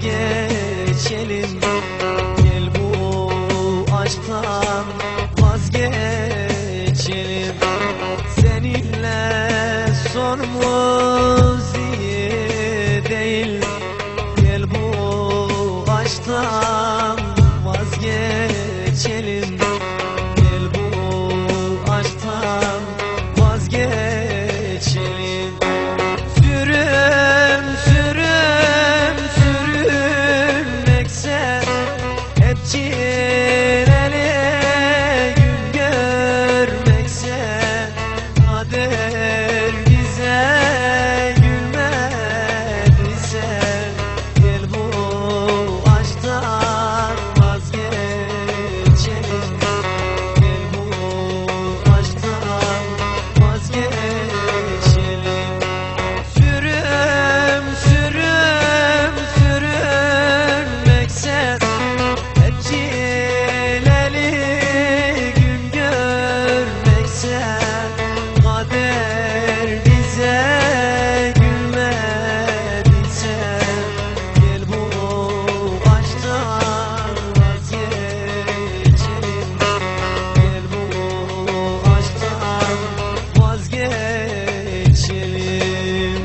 vazgeçelim. Gel bu aşktan vazgeçelim. Seninle sonumuz iyi değil. Gel bu aşktan vazgeçelim. Gel bu aşktan vazgeçelim. Sürüm sürüm sürünmekse hep çileli, gün görmekse kader bize gülmediyse. Gel bu aşktan vazgeçelim. Gel bu aşktan vazgeçelim. Sürüm sürüm sürünmekse hep çileli, gün görmekse kader bize gülmediyse. Gel bu aşktan vazgeçelim. Gel bu aşktan vazgeçelim.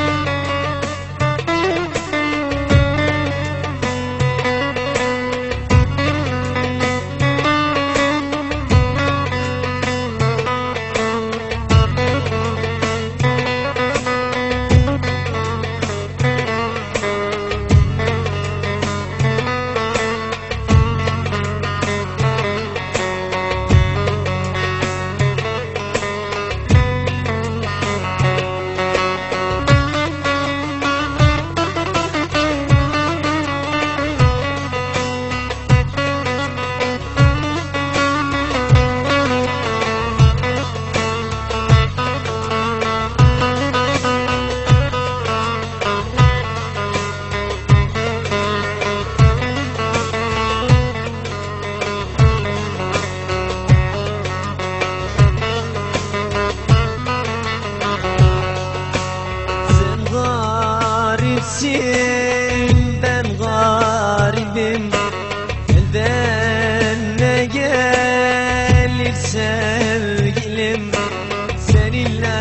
Garipsin, ben garibim. Elden ne gelir sevgilim. Seninle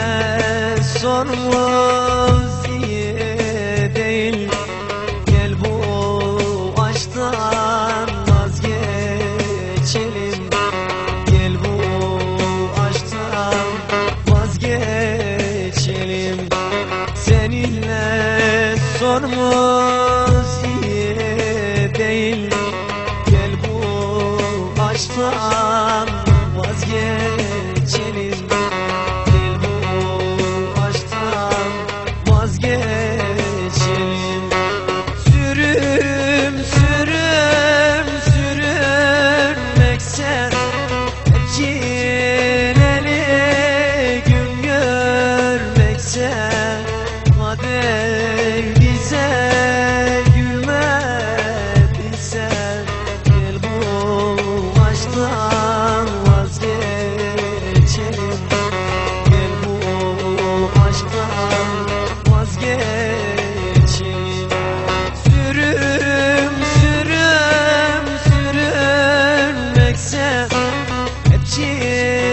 sonumuz iyi değil. Gel bu aşktan vazgeçelim. Gel bu aşktan vazgeçelim. Seninle sonumuz iyi değil. Gel bu aşktan vazgeçelim. Gel bu aşktan vazgeçelim. Sürüm sürüm sürünmekse hep çileli, gün görmekse kader bize gülmediyse. Gel bu aşktan vazgeçelim. Gel bu aşktan vazgeçelim. Sürüm sürüm sürünmekse hep çileli,